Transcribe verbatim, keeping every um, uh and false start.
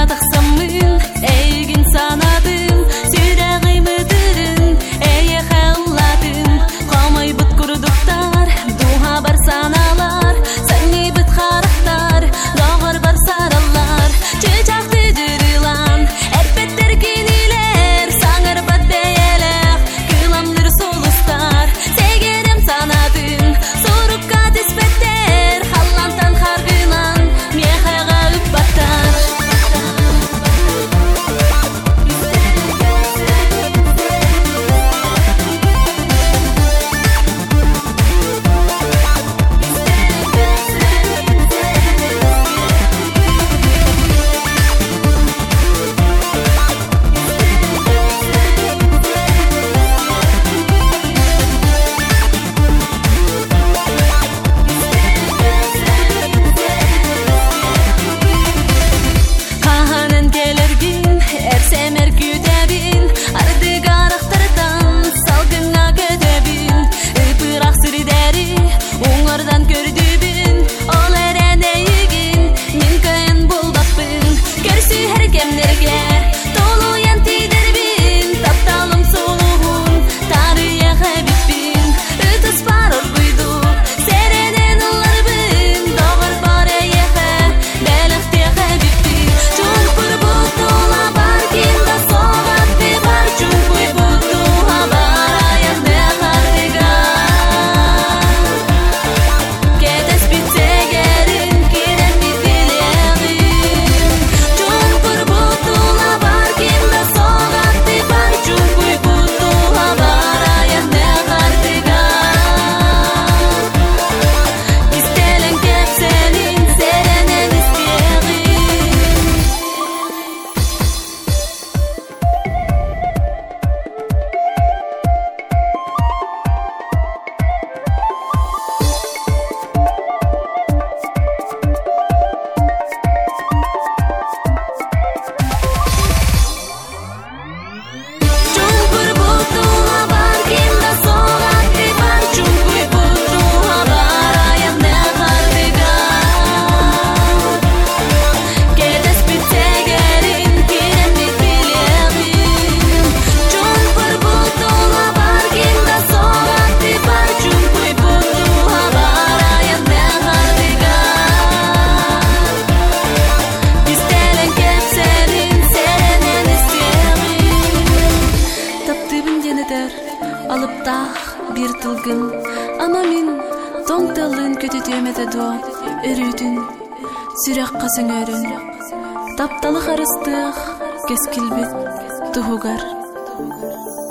тақсамын, әйгін санадым, сүйрәғи мүдірін, әйе қәлладым, қамай бұт күрдіктар, дуға бар саналар, сәңі бұт қарақтар, доғыр бар саралар, чечақты жүрілан, әрпеттер кенелер, саңыр бат бәйелер, кыламлыр солыстар, сәгерім санадым, сұрыққа түспеттер, халлантан қарғынан, мехаға үпбаттар. Алып тақ бір тылгын, ама мен тоң тылын көтетемеді до, үрүйдің, сүрек қасың өрін, тапталы қарыстық, кескілбет, тұғығар.